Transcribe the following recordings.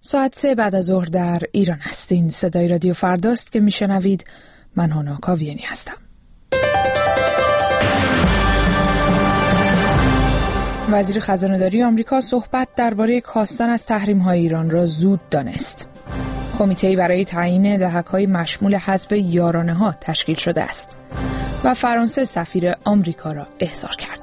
ساعت 3 بعد از ظهر در ایران هستین. صدای رادیو فرداست که میشنوید. من هانا کاویانی هستم. وزیر خزانه‌داری آمریکا صحبت درباره کاستن از تحریم‌های ایران را زود دانست. کمیته‌ای برای تعیین دهک‌های مشمول حذف یارانه‌ها تشکیل شده است و فرانسه سفیر آمریکا را احضار کرد.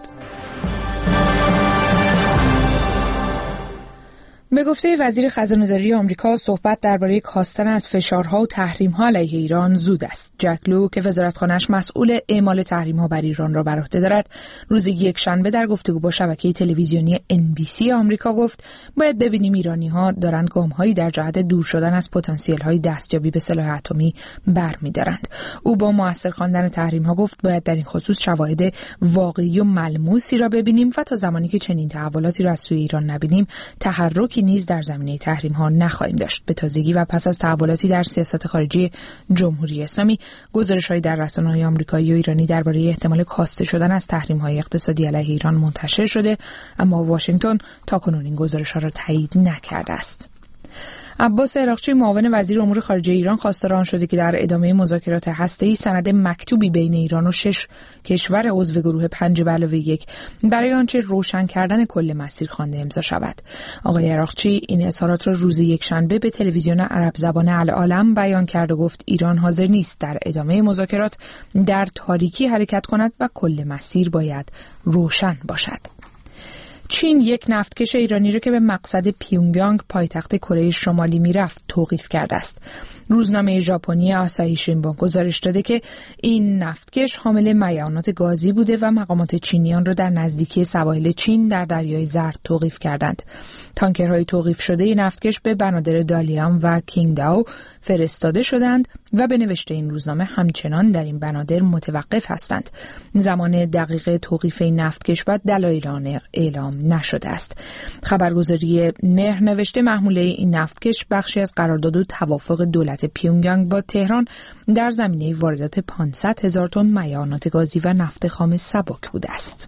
به گفته وزیر خزانه‌داری آمریکا صحبت درباره کاستن از فشارها و تحریم‌ها علیه ایران زود است. جک لو که وزارتخانه‌اش مسئول اعمال تحریم‌ها بر ایران را بر عهده دارد، روز یکشنبه در گفتگو با شبکه تلویزیونی NBC آمریکا گفت باید ببینیم ایرانی‌ها دارند گام‌هایی در جهت دور شدن از پتانسیل‌های دستیابی به سلاح اتمی برمی‌دارند. او با مؤثر خواندن تحریم‌ها گفت باید در این خصوص شواهد واقعی و ملموسی را ببینیم و تا زمانی که چنین تحولاتی را از سوی ایران نبینیم تحرکی نیز در زمینه تحریم ها نخواهیم داشت. به تازگی و پس از تحولاتی در سیاست خارجی جمهوری اسلامی، گزارش‌های در رسانه‌های آمریکایی و ایرانی درباره احتمال کاسته شدن از تحریم‌های اقتصادی علیه ایران منتشر شده، اما واشنگتن تاکنون این گزارش‌ها را تایید نکرده است. عباس عراقچی معاون وزیر امور خارجه ایران خواستار آن شده که در ادامه مذاکرات هسته‌ای سند مکتوبی بین ایران و 6 کشور عضو گروه 5+1 برای آنچه روشن کردن کل مسیر خوانده امضا شود. آقای عراقچی این اظهارات را روز یکشنبه به تلویزیون عرب زبان العالم بیان کرد و گفت ایران حاضر نیست در ادامه مذاکرات در تاریکی حرکت کند و کل مسیر باید روشن باشد. چین یک نفتکش ایرانی را که به مقصد پیونگیانگ پایتخت کره شمالی میرفت توقیف کرده است. روزنامه ژاپنی آساهی شینبون گزارش داده که این نفتکش حامل معیانات گازی بوده و مقامات چینیان را در نزدیکی سواحل چین در دریای زرد توقیف کردند. تانکرهای توقیف شده نفتکش به بنادر دالیان و کینگداو فرستاده شدند و به نوشته این روزنامه همچنان در این بنادر متوقف هستند. زمان دقیق توقیف این نفتکش و دلایل آن اعلام نشده است. خبرگزاری مهر نوشته محموله این نفتکش بخشی از قرارداد و توافق دولت پیونگیانگ با تهران در زمینه واردات 500,000 تن معیانات گازی و نفت خام سبک بوده است.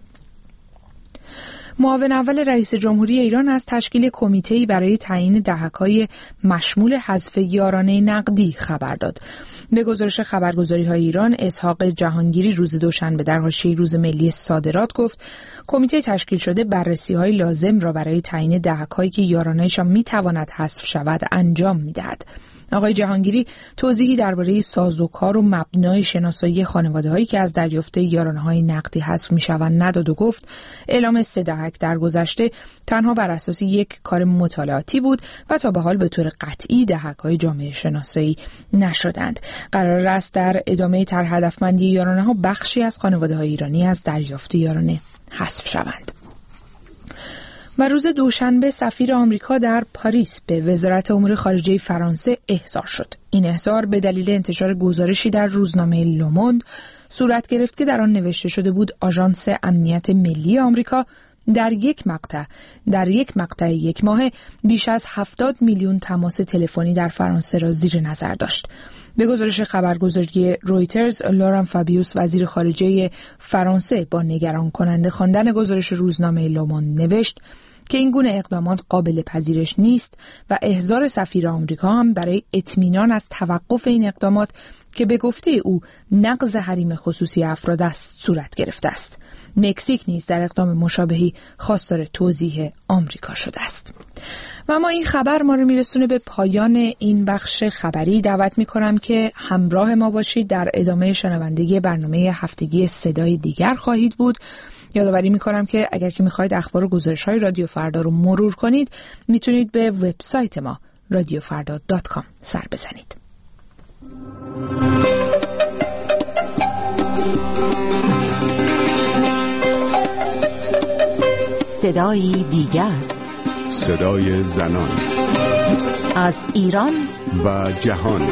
معاون اول رئیس جمهوری ایران از تشکیل کمیته‌ای برای تعیین دهک‌های مشمول حذف یارانه نقدی خبر داد. به گزارش خبرگزاری‌های ایران، اسحاق جهانگیری روز دوشنبه در حاشیه روز ملی صادرات گفت کمیته تشکیل شده بررسی‌های لازم را برای تعیین دهک‌هایی که یارانه‌شان می‌تواند حذف شود انجام می‌دهد. آقای جهانگیری توضیحی درباره سازوکار و مبنای شناسایی خانواده‌هایی که از دریافت یارانه‌های نقدی حذف می‌شوند نداد و گفت اعلام 3 دهک در گذشته تنها بر اساس یک کار مطالعاتی بود و تا به حال به طور قطعی دهک‌های جامعه شناسایی نشدند. قرار است در ادامه طرح هدفمندی یارانه‌ها بخشی از خانواده‌های ایرانی از دریافت یارانه حذف شوند. و روز دوشنبه سفیر آمریکا در پاریس به وزارت امور خارجه فرانسه احضار شد. این احضار به دلیل انتشار گزارشی در روزنامه لوموند صورت گرفت که در آن نوشته شده بود آژانس امنیت ملی آمریکا در یک مقطع یک ماه بیش از 70 میلیون تماس تلفنی در فرانسه را زیر نظر داشت. به گزارش خبرگزاری رویترز، لوران فابیوس وزیر خارجه فرانسه با نگران کننده خواندن گزارش روزنامه لوموند نوشت که این گونه اقدامات قابل پذیرش نیست و احضار سفیر آمریکا هم برای اطمینان از توقف این اقدامات که به گفته او نقض حریم خصوصی افراد است صورت گرفته است. مکزیک نیز در اقدام مشابهی خواستار توضیح آمریکا شده است. و اما این خبر ما رو میرسونه به پایان این بخش خبری. دعوت میکنم که همراه ما باشید. در ادامه شنوندگی برنامه هفتگی صدای دیگر خواهید بود. یادآوری میکنم که اگر که میخواید اخبار و گزارش‌های رادیو فردا رو مرور کنید میتونید به وبسایت ما radiofarda.com سر بزنید. صدای دیگر، صدای زنان از ایران و جهان.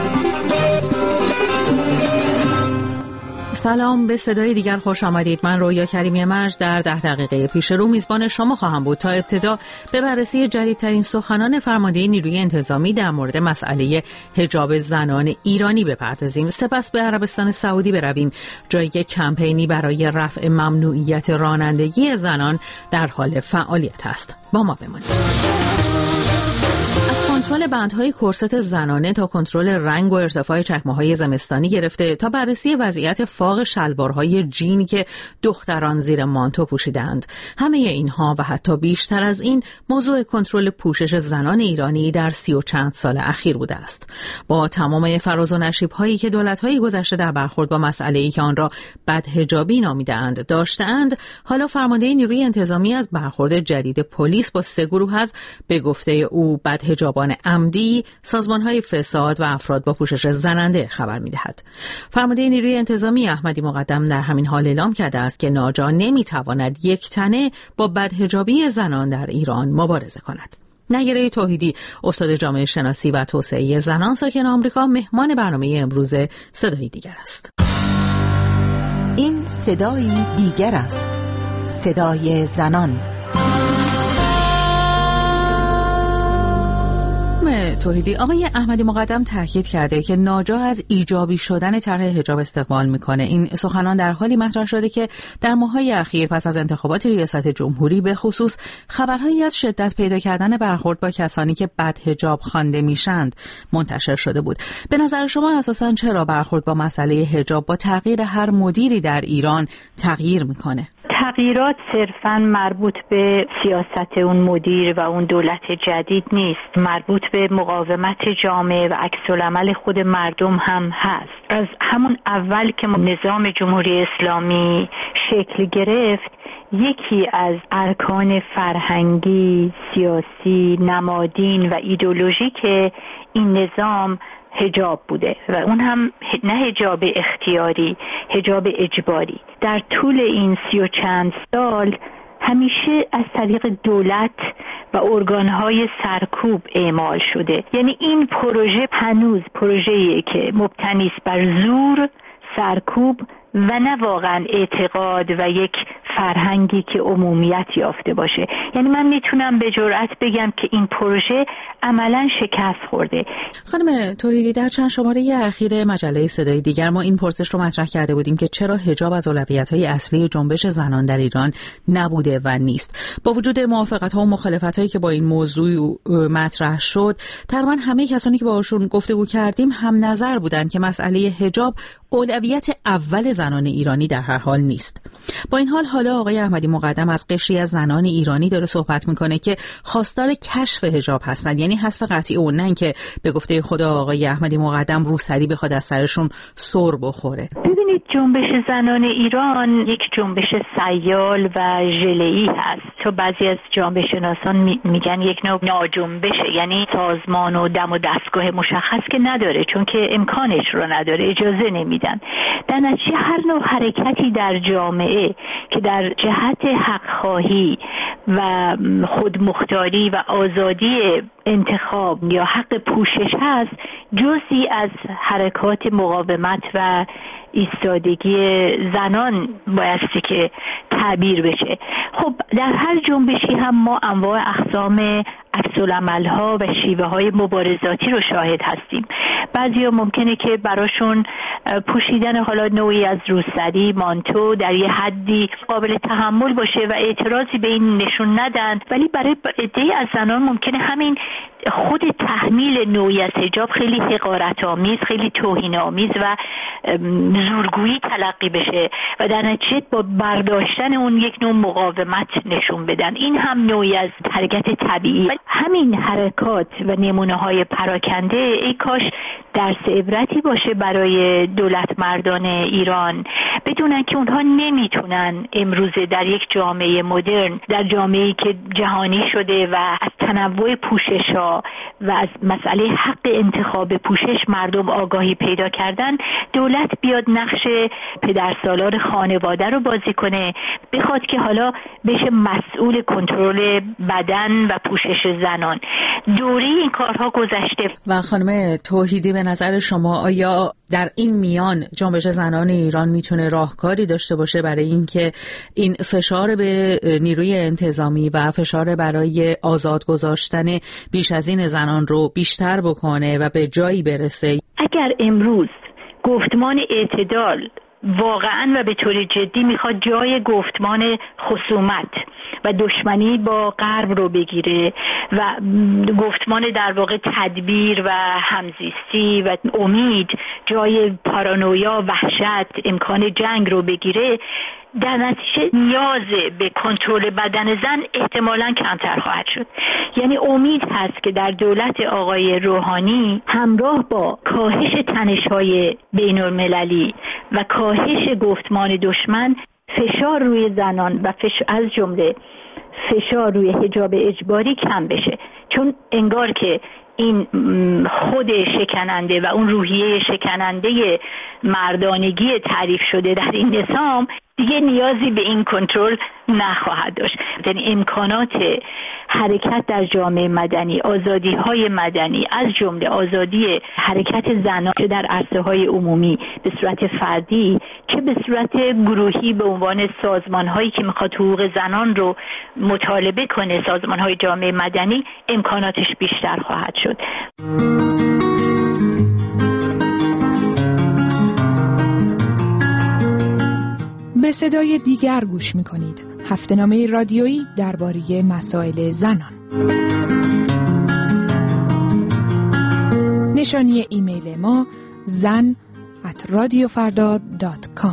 سلام، به صدای دیگر خوش آمدید. من رویا کریمی مرج در 10 دقیقه پیش رو میزبان شما خواهم بود تا ابتدا به بررسی جدیدترین سخنان فرمانده نیروی انتظامی در مورد مسئله حجاب زنان ایرانی بپردازیم. سپس به عربستان سعودی برویم، جایی که کمپینی برای رفع ممنوعیت رانندگی زنان در حال فعالیت است. با ما بمانید. اسهال بندهای کرست زنانه تا کنترل رنگ و ارتفاع چکمه‌های زمستانی گرفته تا بررسی وضعیت فاق شلوارهای جینی که دختران زیر مانتو پوشیدند. همه اینها و حتی بیشتر از این موضوع کنترل پوشش زنان ایرانی در 30 و چند سال اخیر بوده است. با تمام فراز و نشیب‌هایی که دولت‌های گذشته در برخورد با مسئله‌ای که آن را بدحجابی نامیده‌اند داشته‌اند، حالا فرمانده نیروی انتظامی از برخورد جدید پلیس با 3 گروه از به گفته او بدحجابان عمدی، سازمان‌های فساد و افراد با پوشش زننده خبر می‌دهد. فرمانده نیروی انتظامی احمدی مقدم در همین حال اعلام کرده است که ناجا نمی‌تواند یک تنه با بدحجابی زنان در ایران مبارزه کند. نگره توحیدی، استاد جامعه شناسی و توسعه زنان ساکن آمریکا، مهمان برنامه امروز صدای دیگر است. این صدای دیگر است. صدای زنان. توحیدی، آقای احمدی مقدم تاکید کرده که ناجا از ایجابی شدن طرح حجاب استقبال میکنه. این سخنان در حالی مطرح شده که در ماه‌های اخیر پس از انتخابات ریاست جمهوری به خصوص خبرهایی از شدت پیدا کردن برخورد با کسانی که بدحجاب خوانده میشند منتشر شده بود. به نظر شما اساساً چرا برخورد با مسئله حجاب با تغییر هر مدیری در ایران تغییر میکنه؟ تغییرات صرفاً مربوط به سیاست اون مدیر و اون دولت جدید نیست، مربوط به مقاومت جامعه و عکس‌العمل خود مردم هم هست. از همون اول که نظام جمهوری اسلامی شکل گرفت، یکی از ارکان فرهنگی، سیاسی، نمادین و ایدئولوژیک این نظام حجاب بوده و اون هم نه حجاب اختیاری، حجاب اجباری. در طول این 30 و چند سال همیشه از طریق دولت و ارگانهای سرکوب اعمال شده. یعنی این پروژه هنوز پروژه‌ایه که مبتنی است بر زور، سرکوب و نه واقعا اعتقاد و یک فرهنگی که عمومیت یافته باشه. یعنی من میتونم به جرئت بگم که این پروژه عملاً شکست خورده. خانم توحیدی، در چند شماره اخیر مجله صدای دیگر ما این پرسش رو مطرح کرده بودیم که چرا حجاب از اولویت‌های اصلی جنبش زنان در ایران نبوده و نیست. با وجود موافقت‌ها و مخالفت‌هایی که با این موضوع مطرح شد، تقریباً همه کسانی که باهاشون گفتگو کردیم هم نظر بودن که مسئله حجاب اولویت اول زنان ایرانی در هر حال نیست. با این حالا آقای احمدی مقدم از قشری از زنان ایرانی داره صحبت میکنه که خواستار کشف حجاب هستند، یعنی حذف قطعی اون، نه اینکه به گفته خدا آقای احمدی مقدم روسری بخواد از سرشون سر بخوره. ببینید، جنبش زنان ایران یک جنبش سیال و ژله‌ای هست. تو بعضی از جامعه شناسان میگن یک نوع ناجنبشه، یعنی سازمان و دم و دستگاه مشخص که نداره، چون که امکانش رو نداره، اجازه نمیدن. در نتیجه هر نوع حرکتی در جامعه که در جهت حق خواهی و خودمختاری و آزادی انتخاب یا حق پوشش هست، جزئی از حرکات مقاومت و ایستادگی زنان بایستی که تعبیر بشه. خب در هر جنبشی هم ما انواع اقسام عکس‌العمل‌ها و شیوه‌های مبارزاتی رو شاهد هستیم. بعضیا ممکنه که براشون پوشیدن حالا نوعی از روسری، مانتو در یه حدی قابل تحمل باشه و اعتراضی به این نشون ندن، ولی برای عده‌ای از زنان ممکنه همین خود تحمیل نوعی از حجاب خیلی حقارت‌آمیز، خیلی توهین‌آمیز و زورگویی تلقی بشه و در نتیجه با برداشتن اون یک نوع مقاومت نشون بدن. این هم نوعی از حرکت طبیعی. همین حرکات و نمونه‌های پراکنده ای کاش درس عبرتی باشه برای دولت مردان ایران، بدونن که اونها نمیتونن امروزه در یک جامعه مدرن، در جامعه‌ای که جهانی شده و از تنوع پوشش‌ها و از مسئله حق انتخاب پوشش مردم آگاهی پیدا کردن، دولت بیاد نقش پدرسالار خانواده رو بازی کنه، بخواد که حالا بشه مسئول کنترل بدن و پوشش زنان. دوره این کارها گذشته. و خانم توحیدی، به نظر شما آیا در این میان جنبش زنان ایران میتونه راهکاری داشته باشه برای اینکه این فشار به نیروی انتظامی و فشار برای آزاد گذاشتن بیش از این زنان رو بیشتر بکنه و به جایی برسه؟ اگر امروز گفتمان اعتدال واقعا و به طور جدی میخواد جای گفتمان خصومت و دشمنی با غرب رو بگیره و گفتمان در واقع تدبیر و همزیستی و امید جای پارانویا، وحشت، امکان جنگ رو بگیره، در نتیجه نیاز به کنترل بدن زن احتمالاً کمتر خواهد شد. یعنی امید هست که در دولت آقای روحانی همراه با کاهش تنش‌های بین‌المللی و کاهش گفتمان دشمن، فشار روی زنان و از جمله فشار روی حجاب اجباری کم بشه، چون انگار که این خود شکننده و اون روحیه شکننده مردانگی تعریف شده در این نظام دیگه نیازی به این کنترل نخواهد داشت. یعنی امکانات حرکت در جامعه مدنی، آزادی‌های مدنی از جمله آزادی حرکت زنان چه در عرصه‌های عمومی به صورت فردی چه به صورت گروهی به عنوان سازمان‌هایی که می‌خواد حقوق زنان رو مطالبه کنه، سازمان‌های جامعه مدنی، امکاناتش بیشتر خواهد شد. به صدای دیگر گوش می‌کنید. هفته‌نامه رادیویی درباره مسائل زنان. نشانی ایمیل ما zan@radiofardad.com.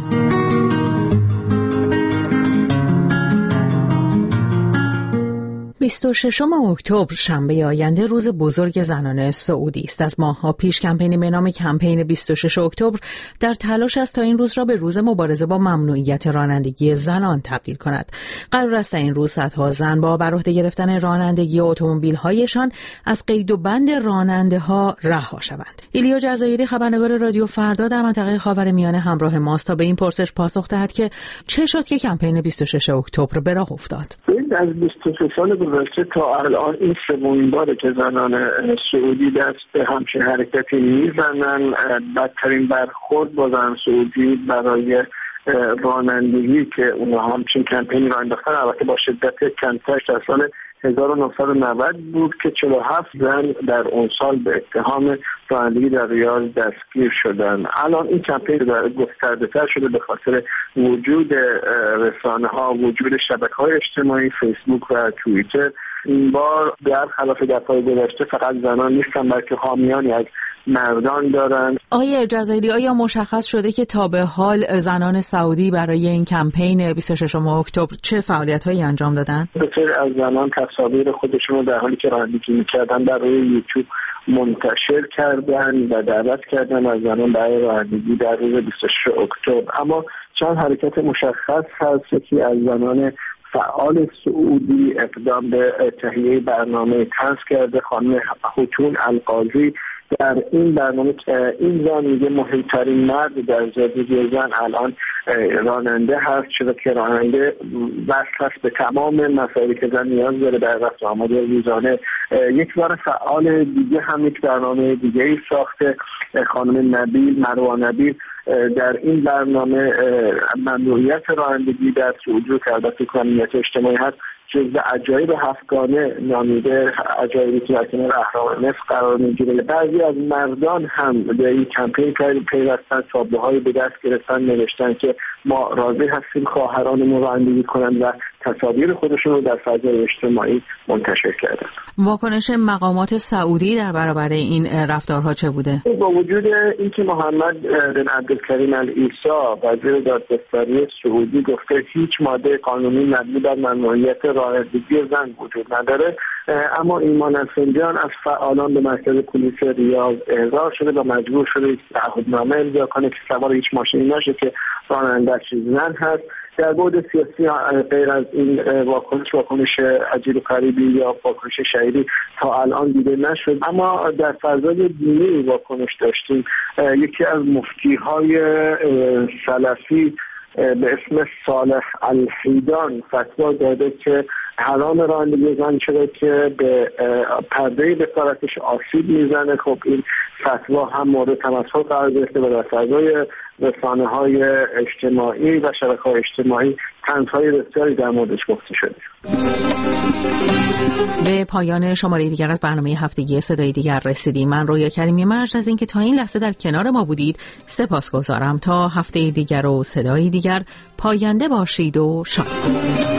26 اکتبر شنبه آینده روز بزرگ زنان سعودی است. از ماه‌ها پیش کمپینی به نام کمپین 26 اکتبر در تلاش است تا این روز را به روز مبارزه با ممنوعیت رانندگی زنان تبدیل کند. قرار است این روز صدها زن با بر عهده گرفتن رانندگی اتومبیل‌هایشان از قید و بند راننده‌ها رها شوند. ایلیا جزایری خبرنگار رادیو فردا در منطقه خاورمیانه همراه ماست تا به این پرسش پاسخ دهد که چه شد که کمپین 26 اکتبر به راه افتاد. از 23 سال گذشته تا الان این سومین باره که زنان سعودی دست به همچین حرکتی میزنن. بدترین برخورد با زن سعودی برای رانندگی که اونها همچین کمپینی را انداختن، البته با شدت کمترش، در سال 1990 بود که 47 زن در اون سال به اتهام رانندگی در ریاض دستگیر شدن. الان این کمپین گسترده‌تر شده به خاطر وجود رسانه‌ها، وجود شبکه‌های اجتماعی، فیسبوک و توییتر. این بار برخلاف دفعات گذشته فقط زنان نیستن بلکه حامیانی از مردان دارن. آقای جزایری، آیا مشخص شده که تا به حال زنان سعودی برای این کمپین 26 اکتبر چه فعالیت‌هایی انجام دادن؟ بسیاری از زنان تصاویر خودشون رو در حالی که رانندگی می‌کردن در روی یوتیوب منتشر کردن و دعوت کردن از زنان برای رانندگی در روز 26 اکتبر. اما چند حرکت مشخص هست. یکی از زنان فعال سعودی اقدام به تهیه برنامه طنز کرده. خانم ختون القاضی در این برنامه این زن میگه مهمترین مرد در زندگی زن الان راننده هست، چرا که راننده وصل هست به تمام مسائلی که زن نیاز داره در رفت و آمد روزانه. یک زن فعال دیگه هم یک برنامه دیگه ای ساخته، خانم مروه نبیل در این برنامه ممنوعیت رانندگی در سعودی که البته کانونیت اجتماعی هست جزو عجایب هفتگانه نامیده، عجایبی که در کنار اهرام مصر قرار میگیره. بعضی از مردان هم به این کمپین پیوستن، تابلوهایی به دست گرفتن، نوشتن که ما راضی هستیم خواهرانمون رانندگی کنن و تصاویر خودشون رو در فضای اجتماعی منتشر کردن. واکنش مقامات سعودی در برابر این رفتارها چه بوده؟ با وجود اینکه محمد بن عبدالکریم العیسی وزیر دادگستری سعودی گفته هیچ ماده قانونی مبنی بر ممنوعیت رانندگی زن وجود نداره، اما ایمان افندیان از فعالان به مرکز پلیس ریاض احضار شده و مجبور شده یک تعهدنامه امضا کنه که سوار هیچ ماشینی نشه که راننده‌اش زن هست. در بعد سیاسی غیر از این واکنش عجیب و غریبی یا واکنش شهیدی تا الان دیده نشد، اما در فضای دینی واکنش داشتیم. یکی از مفتی‌های سلفی به اسم صالح الحیدان فتوا داده که حرام رانندگی زن شده که به پرده بصارتش آسیب میزنه. خب این فتوا هم مورد تمسخر قرار گرفته و در فضای رسانه‌های اجتماعی و شبکه‌های اجتماعی طنزهای بسیاری در موردش گفته شده. به پایان شماره دیگر از برنامه هفتگی صدای دیگر رسیدیم. من رویا کریمی مجد از اینکه تا این لحظه در کنار ما بودید سپاسگزارم. تا هفته دیگر و صدای دیگر پاینده باشید و شاد.